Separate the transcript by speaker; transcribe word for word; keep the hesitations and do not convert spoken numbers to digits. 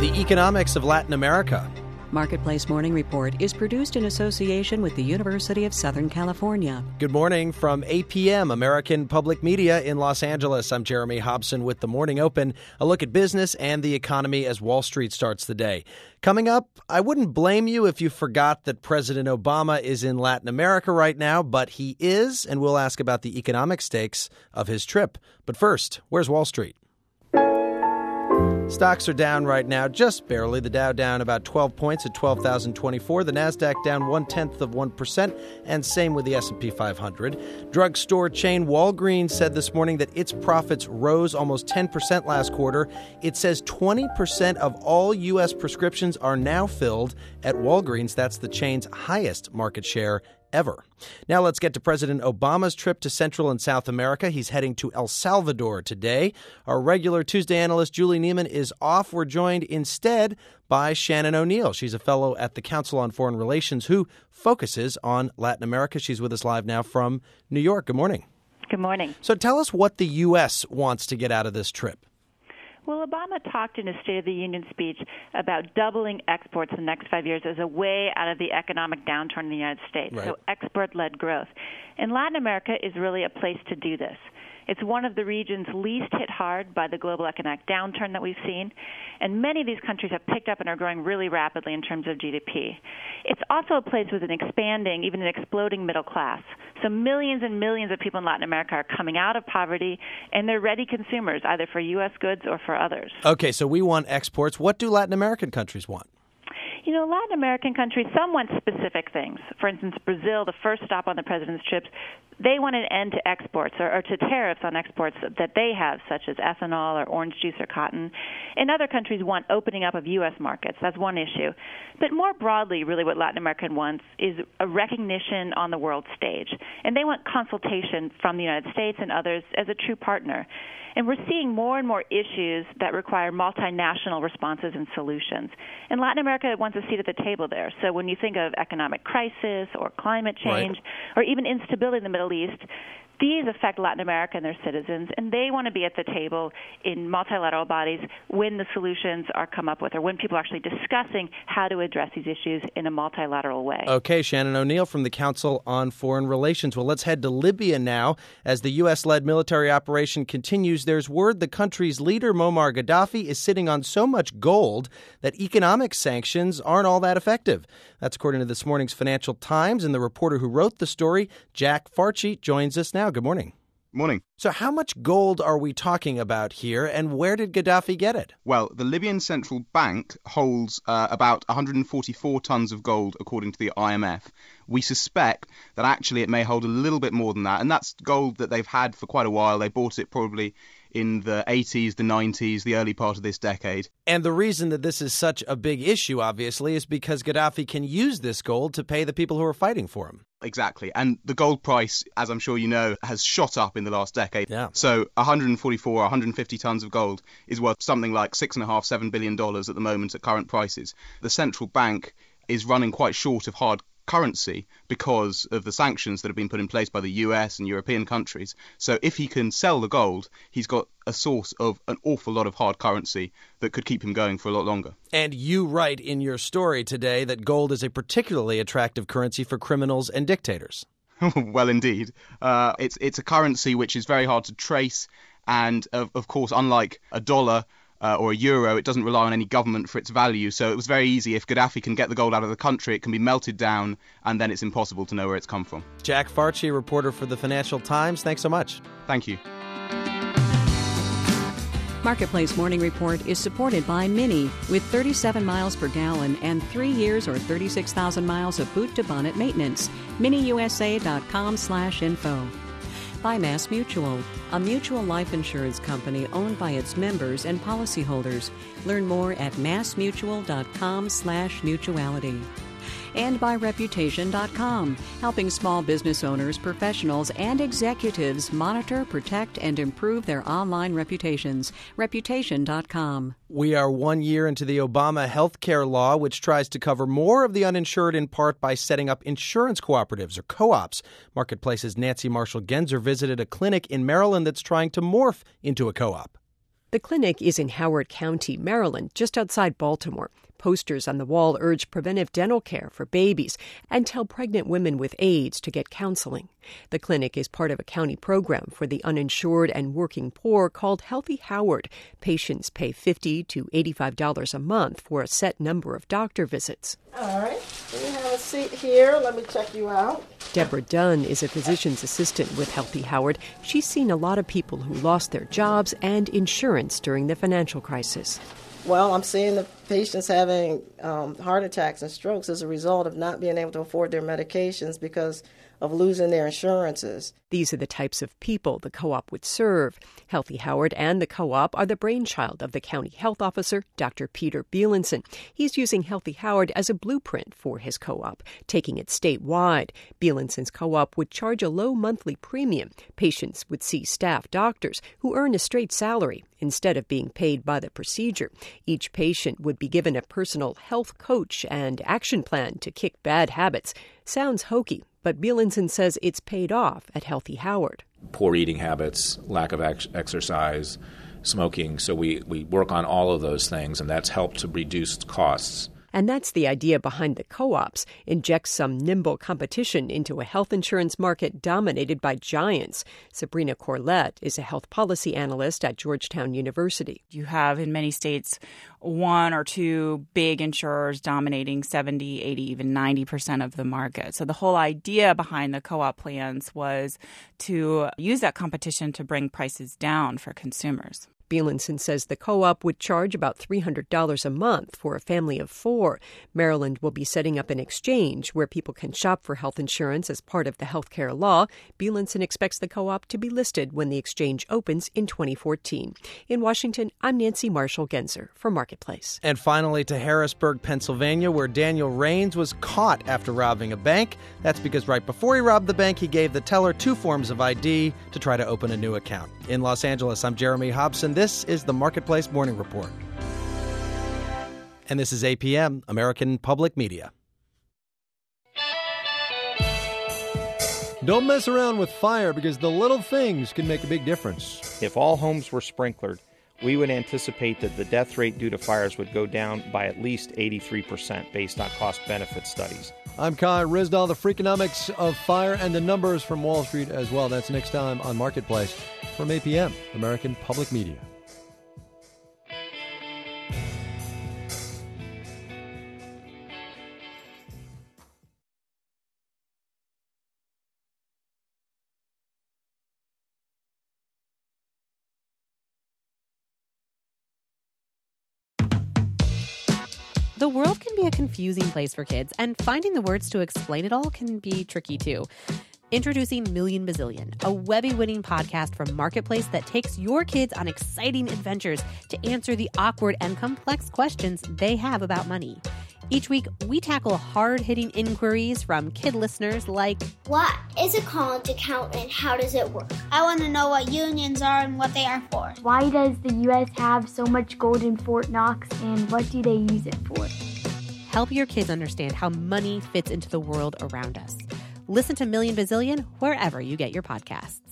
Speaker 1: The economics of Latin America.
Speaker 2: Marketplace Morning Report is produced in association with the University of Southern California.
Speaker 1: Good morning from A P M, American Public Media in Los Angeles. I'm Jeremy Hobson with the Morning Open, a look at business and the economy as Wall Street starts the day. Coming up, I wouldn't blame you if you forgot that President Obama is in Latin America right now, but he is, and we'll ask about the economic stakes of his trip. But first, where's Wall Street? Stocks are down right now, just barely. The Dow down about twelve points at twelve thousand twenty-four. The Nasdaq down one-tenth of one percent, and same with the S and P five hundred. Drugstore chain Walgreens said this morning that its profits rose almost ten percent last quarter. It says twenty percent of all U S prescriptions are now filled at Walgreens. That's the chain's highest market share ever. Now let's get to President Obama's trip to Central and South America. He's heading to El Salvador today. Our regular Tuesday analyst, Julie Neiman, is off. We're joined instead by Shannon O'Neill. She's a fellow at the Council on Foreign Relations who focuses on Latin America. She's with us live now from New York. Good morning.
Speaker 3: Good morning.
Speaker 1: So tell us what the U S wants to get out of this trip.
Speaker 3: Well, Obama talked in his State of the Union speech about doubling exports in the next five years as a way out of the economic downturn in the United States,
Speaker 1: right.
Speaker 3: So export-led growth. And Latin America is really a place to do this. It's one of the regions least hit hard by the global economic downturn that we've seen, and many of these countries have picked up and are growing really rapidly in terms of G D P. It's also a place with an expanding, even an exploding middle class. So millions and millions of people in Latin America are coming out of poverty, and they're ready consumers, either for U S goods or for others.
Speaker 1: Okay, so we want exports. What do Latin American countries want?
Speaker 3: You know, Latin American countries, some want specific things. For instance, Brazil, the first stop on the president's trips, they want an end to exports or, or to tariffs on exports that they have, such as ethanol or orange juice or cotton. And other countries want opening up of U S markets. That's one issue. But more broadly, really what Latin America wants is a recognition on the world stage. And they want consultation from the United States and others as a true partner. And we're seeing more and more issues that require multinational responses and solutions. And Latin America wants a seat at the table there. So when you think of economic crisis or climate change, right, or even instability in the Middle East, these affect Latin America and their citizens, and they want to be at the table in multilateral bodies when the solutions are come up with or when people are actually discussing how to address these issues in a multilateral way.
Speaker 1: Okay, Shannon O'Neill from the Council on Foreign Relations. Well, let's head to Libya now. As the U S-led military operation continues, there's word the country's leader, Muammar Gaddafi, is sitting on so much gold that economic sanctions aren't all that effective. That's according to this morning's Financial Times, and the reporter who wrote the story, Jack Farchi, joins us now. Good morning.
Speaker 4: Morning.
Speaker 1: So how much gold are we talking about here, and where did Gaddafi get it?
Speaker 4: Well, the Libyan Central Bank holds uh, about one hundred forty-four tons of gold, according to the I M F. We suspect that actually it may hold a little bit more than that, and that's gold that they've had for quite a while. They bought it probably in the eighties, the nineties, the early part of this decade.
Speaker 1: And the reason that this is such a big issue, obviously, is because Gaddafi can use this gold to pay the people who are fighting for him.
Speaker 4: Exactly. And the gold price, as I'm sure you know, has shot up in the last decade.
Speaker 1: Yeah.
Speaker 4: So one hundred forty-four, one hundred fifty tons of gold is worth something like six and a half, seven billion dollars at the moment at current prices. The central bank is running quite short of hard currency because of the sanctions that have been put in place by the U S and European countries. So if he can sell the gold, he's got a source of an awful lot of hard currency that could keep him going for a lot longer.
Speaker 1: And you write in your story today that gold is a particularly attractive currency for criminals and dictators.
Speaker 4: Well, indeed. Uh, it's it's a currency which is very hard to trace. And, of, of course, unlike a dollar Uh, or a euro, it doesn't rely on any government for its value. So it was very easy. If Gaddafi can get the gold out of the country, it can be melted down, and then it's impossible to know where it's come from.
Speaker 1: Jack Farchi, reporter for the Financial Times. Thanks so much.
Speaker 4: Thank you.
Speaker 2: Marketplace Morning Report is supported by Mini with thirty-seven miles per gallon and three years or thirty-six thousand miles of boot-to-bonnet maintenance. miniusa.com slash info. By Mass Mutual, a mutual life insurance company owned by its members and policyholders. Learn more at massmutual.com slash mutuality. And by Reputation dot com, helping small business owners, professionals, and executives monitor, protect, and improve their online reputations. Reputation dot com.
Speaker 1: We are one year into the Obama health care law, which tries to cover more of the uninsured in part by setting up insurance cooperatives or co-ops. Marketplace's Nancy Marshall-Genzer visited a clinic in Maryland that's trying to morph into a co-op.
Speaker 5: The clinic is in Howard County, Maryland, just outside Baltimore. Posters on the wall urge preventive dental care for babies and tell pregnant women with AIDS to get counseling. The clinic is part of a county program for the uninsured and working poor called Healthy Howard. Patients pay fifty to eighty-five dollars a month for a set number of doctor visits.
Speaker 6: All right, you have a seat here. Let me check you out.
Speaker 5: Deborah Dunn is a physician's assistant with Healthy Howard. She's seen a lot of people who lost their jobs and insurance during the financial crisis.
Speaker 6: Well, I'm seeing the patients having um, heart attacks and strokes as a result of not being able to afford their medications because of losing their insurances.
Speaker 5: These are the types of people the co-op would serve. Healthy Howard and the co-op are the brainchild of the county health officer, Doctor Peter Bielenson. He's using Healthy Howard as a blueprint for his co-op, taking it statewide. Bielenson's co-op would charge a low monthly premium. Patients would see staff doctors who earn a straight salary instead of being paid by the procedure. Each patient would be given a personal health coach and action plan to kick bad habits. Sounds hokey, but Bielenson says it's paid off at Healthy Howard.
Speaker 7: Poor eating habits, lack of ex- exercise, smoking. So we, we work on all of those things, and that's helped to reduce costs.
Speaker 5: And that's the idea behind the co-ops. Inject some nimble competition into a health insurance market dominated by giants. Sabrina Corlett is a health policy analyst at Georgetown University.
Speaker 8: You have in many states one or two big insurers dominating seventy, eighty, even ninety percent of the market. So the whole idea behind the co-op plans was to use that competition to bring prices down for consumers.
Speaker 5: Bielenson says the co-op would charge about three hundred dollars a month for a family of four. Maryland will be setting up an exchange where people can shop for health insurance as part of the health care law. Bielenson expects the co-op to be listed when the exchange opens in twenty fourteen. In Washington, I'm Nancy Marshall-Genzer for Marketplace.
Speaker 1: And finally to Harrisburg, Pennsylvania, where Daniel Raines was caught after robbing a bank. That's because right before he robbed the bank, he gave the teller two forms of I D to try to open a new account. In Los Angeles, I'm Jeremy Hobson. This is the Marketplace Morning Report. And this is A P M, American Public Media.
Speaker 9: Don't mess around with fire because the little things can make a big difference.
Speaker 10: If all homes were sprinklered, we would anticipate that the death rate due to fires would go down by at least eighty-three percent based on cost-benefit studies.
Speaker 9: I'm Kai Ryssdal, the Freakonomics of Fire, and the numbers from Wall Street as well. That's next time on Marketplace from A P M, American Public Media.
Speaker 11: The world can be a confusing place for kids, and finding the words to explain it all can be tricky too. Introducing Million Bazillion, a Webby-winning podcast from Marketplace that takes your kids on exciting adventures to answer the awkward and complex questions they have about money. Each week, we tackle hard-hitting inquiries from kid listeners like,
Speaker 12: what is a college account and how does it work? I want to know what unions are and what they are for.
Speaker 13: Why does the U S have so much gold in Fort Knox and what do they use it for?
Speaker 11: Help your kids understand how money fits into the world around us. Listen to Million Bazillion wherever you get your podcasts.